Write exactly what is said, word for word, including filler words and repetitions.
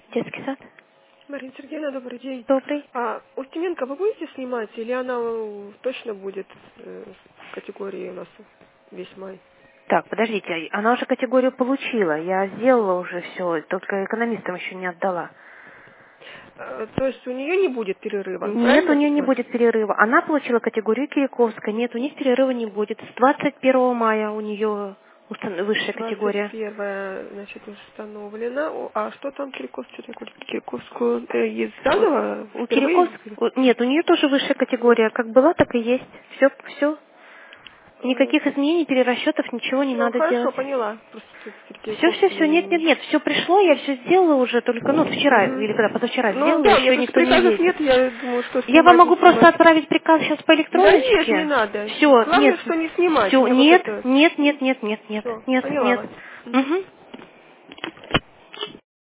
Детский сад. Марина Сергеевна, добрый день. Добрый. А Устименко вы будете снимать, или она э, точно будет э, в категории у нас весь май? Так, подождите, она уже категорию получила. Я сделала уже все, только экономистам еще не отдала. Э, то есть у нее не будет перерыва, Нет, у правильно нее не понимаю? будет перерыва. Она получила категорию Кириковская. Нет, у них перерыва не будет. С двадцать первого мая у нее устан- высшая двадцать категория. первое, значит, установлено. О, А что там Кириковскую, Кириковскую э, есть заново? У Впервые? Кириковской... Нет, у нее тоже высшая категория. Как была, так и есть. Все, все. Никаких изменений, перерасчетов, ничего не Все, надо хорошо, делать. поняла. Просто Все, все, все, нет, нет, Кириковский... нет, все пришло, я все сделала уже, только, ну, вчера Мгм. или когда, позавчера Ну сделала, да, у меня еще просто никто не приказов ездит. нет, я думаю, что Я вам снимать, не могу просто снимать. отправить приказ сейчас по Да нет, не электроночке. надо. Все, нет, Главное, что не снимать. все, Мне вот нет, это... нет, нет, нет, нет, нет, Все, нет, поняла нет. вас. Мгм. Угу.